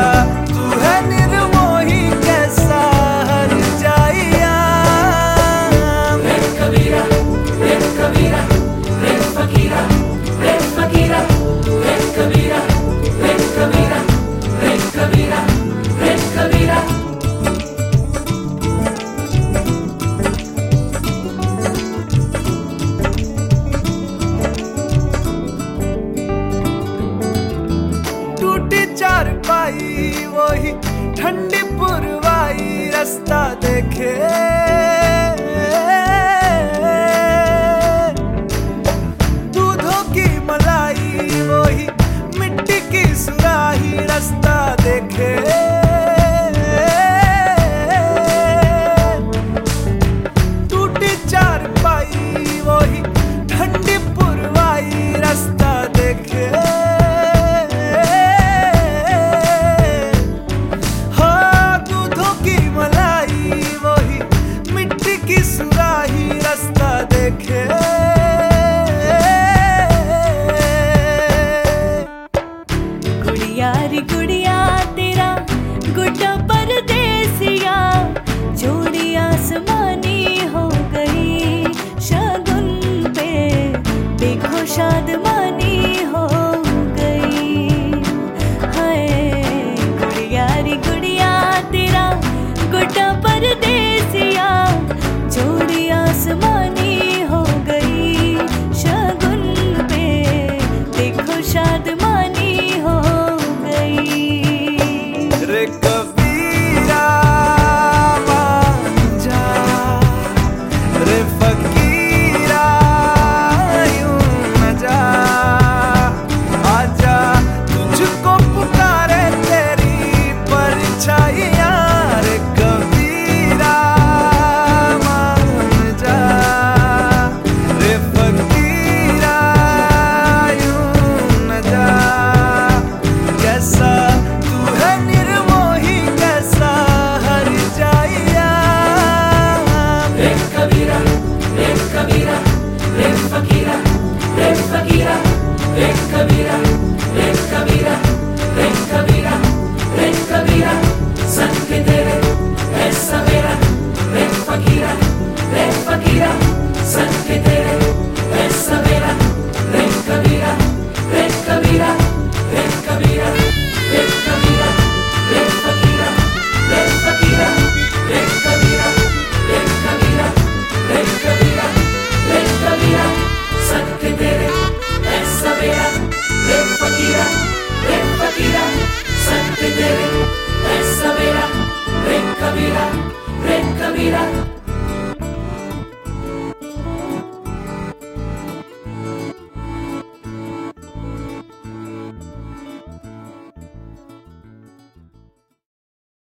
तू है निर्मोही कैसा हर जाइया। रे कबीरा रे कबीरा रे फकीरा रे फकीरा रे कबीरा रे कबीरा रे कबीरा रे कबीरा। टूटी चारपाई वही ठंडी पुरवाई रास्ता देखे, दूधों की मलाई वही मिट्टी की सुराही रास्ता देखे। टूटी चारपाई वही ठंडी पुरवाई रास्ता देखे। सुराही रास्ता देखे। गुड़िया रे गुड़िया तेरा गुड्डा परदेसिया, जोड़ी आसमानी हो गई शगुन पे देखो शादमानी हो गई। हाय गुड़िया रे गुड़िया तेरा गुड्डा परदेसिया, जोड़ी आसमानी हो गई शगुन पे देखो शादमानी हो गई। रे कबीरा मान जा, रे फकीरा यूं न जा, आजा तुझको पुकारे तेरी परछाइयाँ। रे कबीरा तू है निर्मोही कैसा हर जाइया। रे कबीरा रे कबीरा रे फकीरा रे फकीरा रे कबीरा रे कबीरा रे कबीरा रे कबीरा। संग के तेरे है सवेरा रे फकीरा रे फकीरा। संग के तेरे है सवेरा रे कबीरा रे कबीरा रे कबीरा रे कबीरा रे फकीरा रे फकीरा रे कबीरा रे कबीरा रे कबीरा रे कबीरा। संग के तेरे है सवेरा रे फकीरा रे फकीरा। संग के तेरे है सवेरा रे कबीरा रे कबीरा।